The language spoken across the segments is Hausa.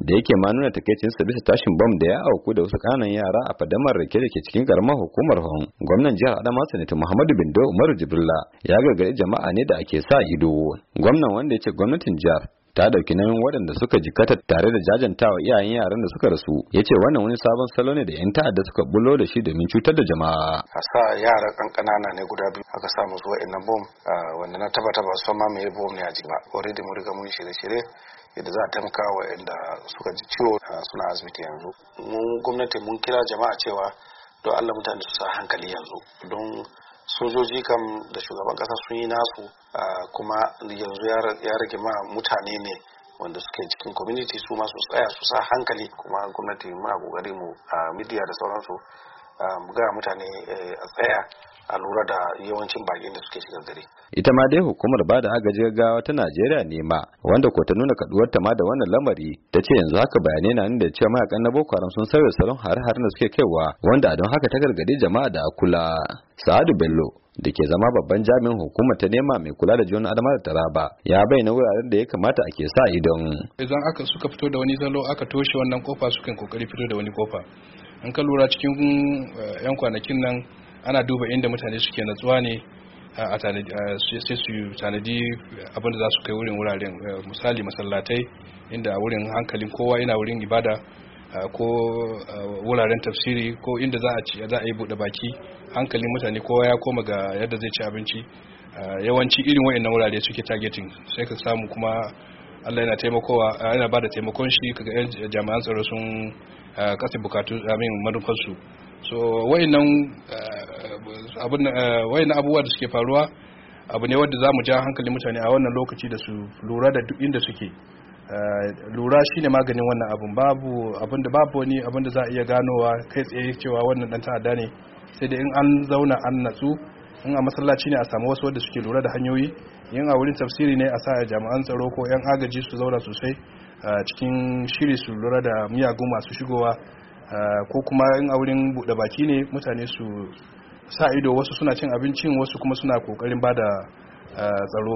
da yake ma nuna takeicinsa bisa tashin bom da ya auku da wasu kananan yara a fadamar rake da ke cikin karamar hukumar Hon. Gwamnan jihar Adamawa Sanata Muhammadu Bindo Umaru Jibrilla ya gargaɗi jama'a ne da ake sa ido. Gwamnan, wanda ya ce gwamnatin jihar ta dauki nauyin waɗanda suka jikata tare da jajantawa iyayen yaran da suka rasu, ya ce wannan wani sabon salo ne da 'yan ta'adda suka bullo da shi domin cutar da jama'a. A sa yara kankanana ne guda biyu aka sa musu wa'annan bom wanda na tabbata ba su ma me bom ne a ji ba. Already mun riga mun shirye-shirye yadda za a taimaka wa inda suka ji ciwo suna asibiti yanzu. Mun gwamnati mun kira jama'a cewa don Allah mutane su sa hankali yanzu, don sojoji kam da shugaban kasa sun yi nasu, kuma yanzu ya rage ma mutane ne wanda suke cikin community su ma su tsaya su sa hankali. Kuma gwamnati muna kokari mu a media da sauransu mu ga mutane a tsaya a lura da yawancin bakin da suke shiga gari. Ita ma dai hukumar bada agaji gaggawa ta Najeriya ne ma wanda ko ta nuna kaduwarta ma da wannan lamari, ta ce yanzu haka bayanai na nuna cewa mayakan na Boko Haram sun sauya salon har-harin da suke kaiwa, wanda don haka ta gargadi jama'a da akula. Sa'adu Bello da ke zama babban jami'in hukumar ta nema mai kula da jihohin Adamawa da Taraba ya bayyana wuraren da ya kamata ake sa idon. Idan aka suka fito da wani salo aka toshe wannan kofa, sukan kokari fito da wani kofa. In ka lura cikin yan kwanakin nan ana duba inda mutane suke natsuwa ne sai su tanadi abinda za su kai wuraren, misali masallatai inda wurin hankalin kowa yana wurin ibada, ko wuraren tafsiri, ko inda za a yi buɗe baki, hankalin mutane kowa ya koma ga yadda zai ci abinci. Yawanci irin wayannan wurare suke targeting, sai ka samu kuma Allah yana taimakowa, yana bada taimakon shi, kaga yan jami'an tsaro sun kasa bukatu manufarsu. So wayannan abubuwa da suke faruwa abu ne wanda zamu ja hankalin mutane a wannan lokaci da su lura da duk inda suke. Lura shine maganin wannan abun. Babu wani abin da za a iya ganowa kai tsaye cewa wannan dan ta'adda ne, sai da in an zauna an natsu, in a masallaci ne a samu wasu wanda suke lura da hanyoyi, in a wurin tafsiri ne a sa jami'an tsaro ko yan agaji su zauna sosai cikin shiri su lura da miyagun masu shigowa, ko kuma in a wurin buɗe baki ne mutane su sa ido, wasu suna cin abincin, wasu kuma suna kokarin bada tsaro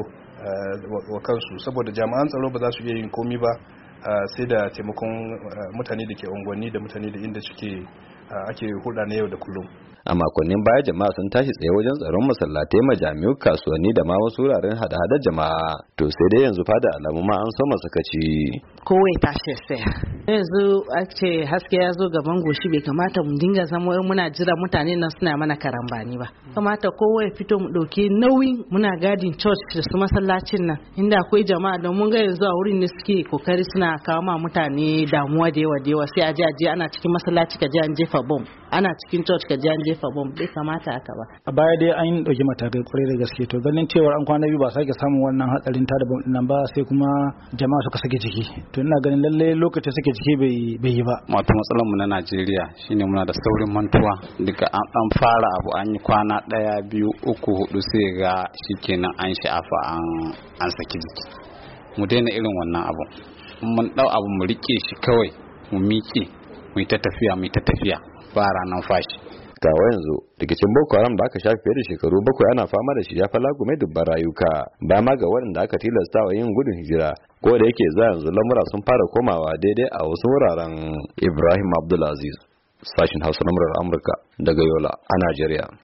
wa kansu, saboda jami'an tsaro ba za su iya yin komi ba sai da taimakon mutane da ke unguwanni da mutane da inda suke ake hulɗa na yau da kullum. A makonnin baya jama'a sun tashi tsaye wajen tsaron masallatai, majami'u, kasuwanni da ma wasu wuraren hada-hada jama'a. To sai dai yanzu fa da alamu ma an so sakaci. Kowai tashi tsaya. Yanzu ake haske ya zo gaban goshi, bai kamata mu dinga zama muna jira mutane nan suna mana karambani ba. Kamata kowai fito mu dauki nauyin muna gadin church da su masallacin nan inda akwai jama'a, don mun ga yanzu a wurin ne suke kokari suna kawo ma mutane damuwa da yawa sai a je ana cikin masallaci ka je an jefa bom, ana cikin church ka je an jefa bom, bai kamata haka ba. A baya dai an dauki matakai kwarai da gaske, to ganin cewa an kwana biyu ba sake samun wannan hatsarin tada bom nan ba, sai kuma jama'a suka sake ciki. To ina ganin lalle lokacin suke ciki bai yi ba. Wato matsalar mu na Najeriya shine muna da saurin mantuwa, daga an fara abu an yi kwana 1 2 3 4 sai ga shikenan an sha'afa an saki jiki. Mu daina irin wannan abu, mun dau abu mu rike shi kawai, mu miƙe mu yi ta tafiya ba ranar fashi. Kawo yanzu rikicin Boko Haram da aka shafe fiye da shekaru 7 ana fama da shi ya fa lagume dubban rayuka, ba ma ga waɗanda aka tilasta wa yin gudun hijira, ko da yake za yanzu lamura sun fara komawa daidai a wasu wuraren. Ibrahim Abdulaziz, sashin Hausa na Amurka daga Yola a Najeriya.